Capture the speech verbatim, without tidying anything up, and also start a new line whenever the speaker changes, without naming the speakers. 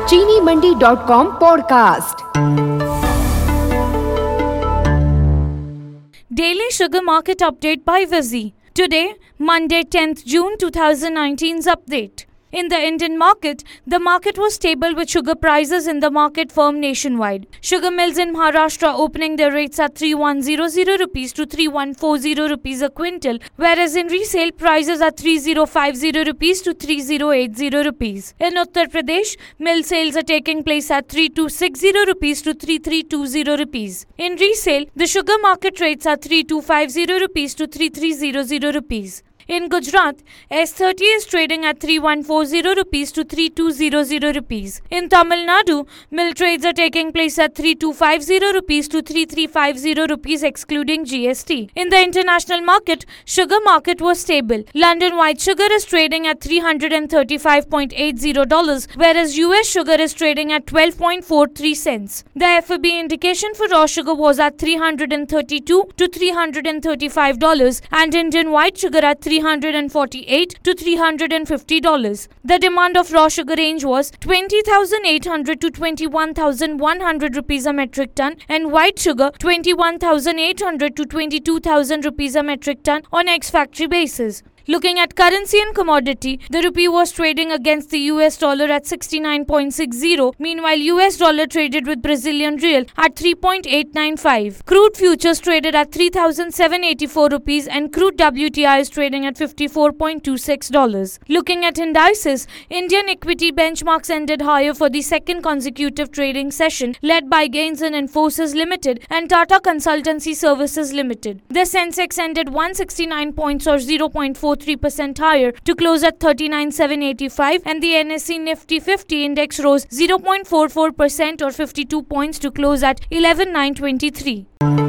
चीनी Mandi dot com podcast.
Daily Sugar Market Update by Vizzy. Today, Monday tenth June twenty nineteen's update. In the Indian market, the market was stable with sugar prices in the market firm nationwide. Sugar mills in Maharashtra opening their rates at three thousand one hundred rupees to three thousand one hundred forty rupees a quintal, whereas in resale prices are three thousand fifty rupees to three thousand eighty rupees. In Uttar Pradesh, mill sales are taking place at three thousand two hundred sixty rupees to three thousand three hundred twenty rupees. In resale, the sugar market rates are three thousand two hundred fifty rupees to three thousand three hundred rupees. In Gujarat, S thirty is trading at three thousand one hundred forty rupees to three thousand two hundred rupees. In Tamil Nadu, mill trades are taking place at three thousand two hundred fifty rupees to three thousand three hundred fifty rupees excluding G S T. In the international market, sugar market was stable. London white sugar is trading at three hundred thirty-five dollars and eighty cents, whereas U S sugar is trading at twelve dollars and forty-three cents. The F A B indication for raw sugar was at three hundred thirty-two to three hundred thirty-five dollars and Indian white sugar at three hundred forty-eight to three hundred fifty dollars. The demand of raw sugar range was twenty thousand eight hundred to twenty-one thousand one hundred rupees a metric ton and white sugar twenty-one thousand eight hundred to twenty-two thousand rupees a metric ton on ex-factory basis. Looking at currency and commodity, the rupee was trading against the U S dollar at sixty-nine point six zero. Meanwhile, U S dollar traded with Brazilian real at three point eight nine five. Crude futures traded at three thousand seven hundred eighty-four rupees and crude W T I is trading at fifty-four point two six dollars. Looking at indices, Indian equity benchmarks ended higher for the second consecutive trading session, led by gains in Infosys Limited and Tata Consultancy Services Limited. The Sensex ended one hundred sixty-nine points or zero point four three percent higher to close at thirty-nine thousand seven hundred eighty-five, and the N S E Nifty fifty index rose zero point four four percent or fifty-two points to close at eleven thousand nine hundred twenty-three.